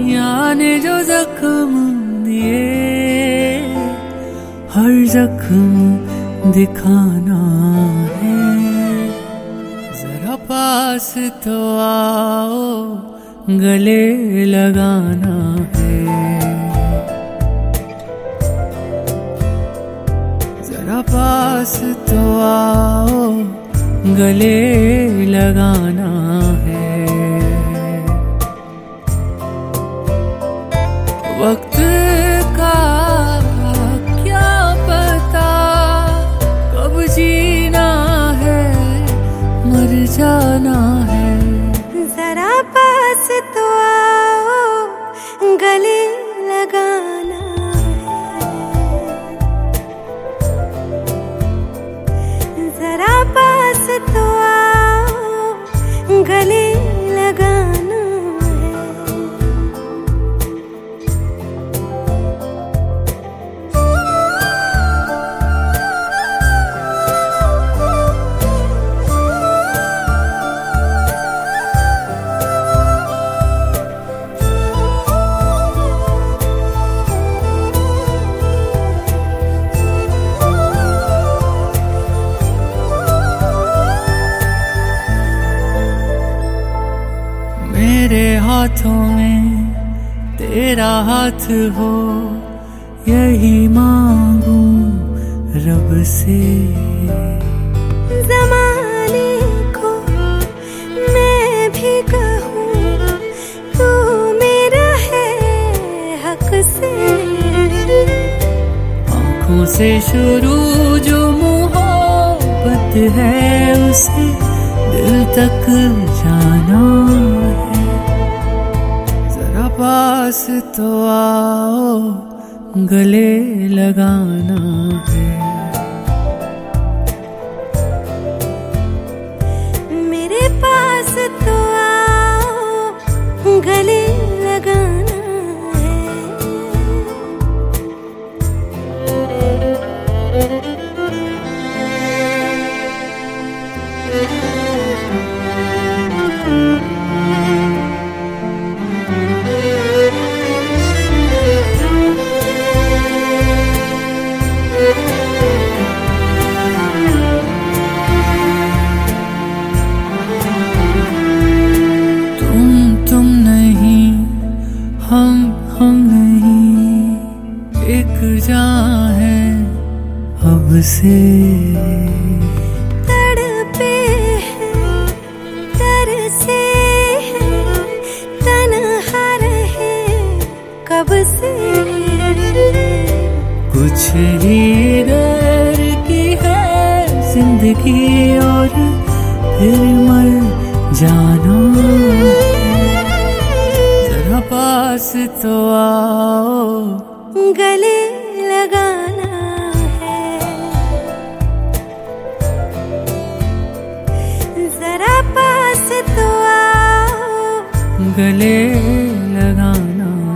दुनिया ने जो जख्म दिए, हर जख्म दिखाना है। जरा पास तो आओ, गले लगाना है। जरा पास तो आओ, गले लगाना है। वक्त का क्या पता कब जीना है, मर जाना है। जरा पास तो आओ, गले लगाना है। जरा पास तो आओ, गले लगाना है। मेरे हाथों में तेरा हाथ हो, यही मांगू रब से। ज़माने को मैं भी कहूँ, तू मेरा है हक से। आँखों से शुरू जो मोहब्बत है, उसे दिल तक जाना है। जरा पास तो आओ, गले लगाना है। मेरे पास तो आओ, गले लगाना है। तुम नहीं, हम नहीं, एक जान है अब से। तड़पे हैं, तरसे हैं, तन्हा रहे कब से। कुछ ही देर की है जिंदगी, और फिर मर जाना है। जरा पास तो आओ, गले लगाना है। जरा पास तो आओ, गले लगाना